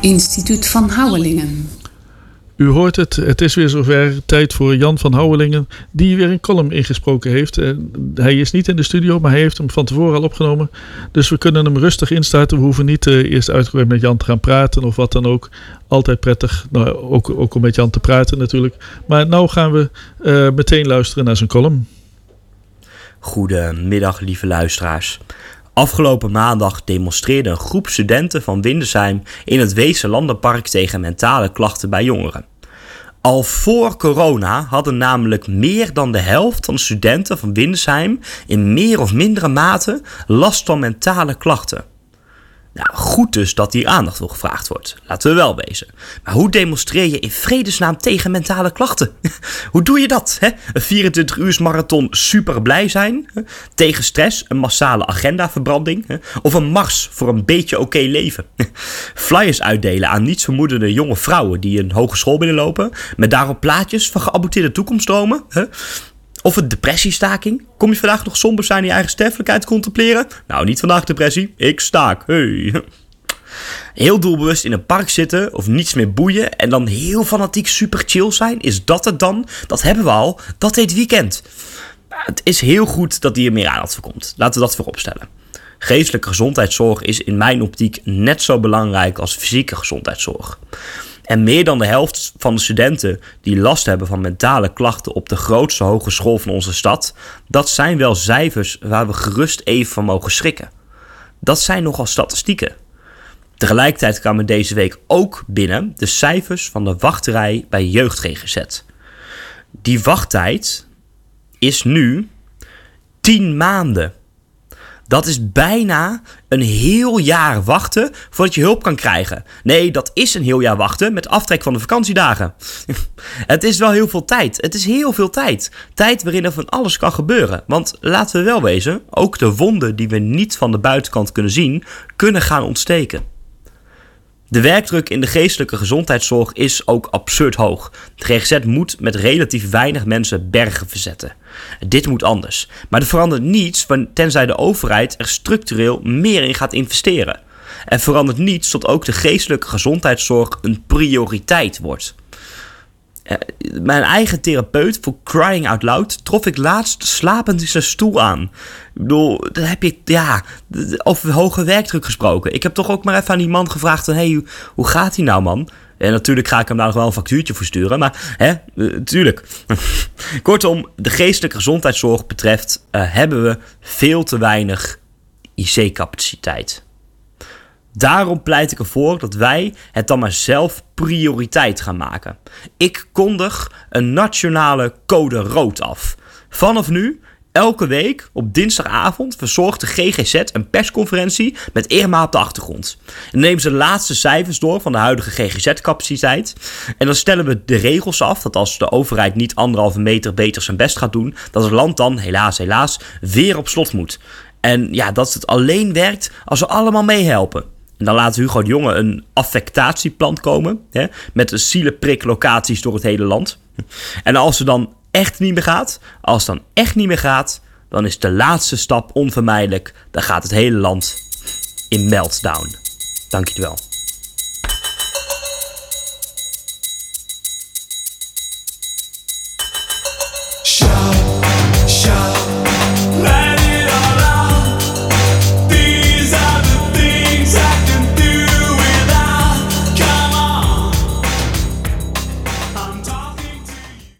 Instituut Van Houwelingen. U hoort het, het is weer zover. Tijd voor Jan van Houwelingen, die weer een column ingesproken heeft. Hij is niet in de studio, maar hij heeft hem van tevoren al opgenomen. Dus we kunnen hem rustig instarten. We hoeven niet eerst uitgebreid met Jan te gaan praten of wat dan ook. Altijd prettig, nou, ook om met Jan te praten natuurlijk. Maar nou gaan we meteen luisteren naar zijn column. Goedemiddag, lieve luisteraars. Afgelopen maandag demonstreerde een groep studenten van Windesheim in het Weesterlandenpark tegen mentale klachten bij jongeren. Al voor corona hadden namelijk meer dan de helft van de studenten van Windesheim in meer of mindere mate last van mentale klachten. Nou, goed dus dat hier aandacht voor gevraagd wordt. Laten we wel wezen. Maar hoe demonstreer je in vredesnaam tegen mentale klachten? Hoe doe je dat? Hè? Een 24 uur marathon super blij zijn? Tegen stress, een massale agendaverbranding? Of een mars voor een beetje oké leven? Flyers uitdelen aan nietsvermoedende jonge vrouwen die een hogeschool binnenlopen, met daarop plaatjes van geaborteerde toekomstdromen? Of een depressiestaking? Kom je vandaag nog somber zijn in je eigen sterfelijkheid contempleren? Nou, niet vandaag depressie. Ik staak. Hey. Heel doelbewust in een park zitten of niets meer boeien en dan heel fanatiek super chill zijn. Is dat het dan? Dat hebben we al. Dat heet weekend. Het is heel goed dat hier meer aandacht voor komt. Laten we dat vooropstellen. Geestelijke gezondheidszorg is in mijn optiek net zo belangrijk als fysieke gezondheidszorg. En meer dan de helft van de studenten die last hebben van mentale klachten op de grootste hogeschool van onze stad, dat zijn wel cijfers waar we gerust even van mogen schrikken. Dat zijn nogal statistieken. Tegelijkertijd kwamen deze week ook binnen de cijfers van de wachtrij bij Jeugd GGZ. Die wachttijd is nu 10 maanden. Dat is bijna een heel jaar wachten voordat je hulp kan krijgen. Nee, dat is een heel jaar wachten met aftrek van de vakantiedagen. Het is wel heel veel tijd. Het is heel veel tijd. Tijd waarin er van alles kan gebeuren. Want laten we wel wezen, ook de wonden die we niet van de buitenkant kunnen zien, kunnen gaan ontsteken. De werkdruk in de geestelijke gezondheidszorg is ook absurd hoog. De GGZ moet met relatief weinig mensen bergen verzetten. Dit moet anders. Maar er verandert niets tenzij de overheid er structureel meer in gaat investeren. Er verandert niets tot ook de geestelijke gezondheidszorg een prioriteit wordt. Mijn eigen therapeut, voor crying out loud, trof ik laatst slapend in zijn stoel aan. Ik bedoel, dan heb je over hoge werkdruk gesproken. Ik heb toch ook maar even aan die man gevraagd, hey, hoe gaat hij nou, man? En natuurlijk ga ik hem daar nog wel een factuurtje voor sturen, maar tuurlijk. Kortom, de geestelijke gezondheidszorg betreft hebben we veel te weinig IC-capaciteit. Daarom pleit ik ervoor dat wij het dan maar zelf prioriteit gaan maken. Ik kondig een nationale code rood af. Vanaf nu, elke week op dinsdagavond verzorgt de GGZ een persconferentie met Irma op de achtergrond. Dan nemen ze de laatste cijfers door van de huidige GGZ-capaciteit. En dan stellen we de regels af dat als de overheid niet 1,5 meter beter zijn best gaat doen, dat het land dan, helaas, weer op slot moet. En ja, dat het alleen werkt als we allemaal meehelpen. En dan laat Hugo de Jonge een affectatieplan komen, met zielenpriklocaties door het hele land. En als het dan echt niet meer gaat, dan is de laatste stap onvermijdelijk. Dan gaat het hele land in meltdown. Dank je wel.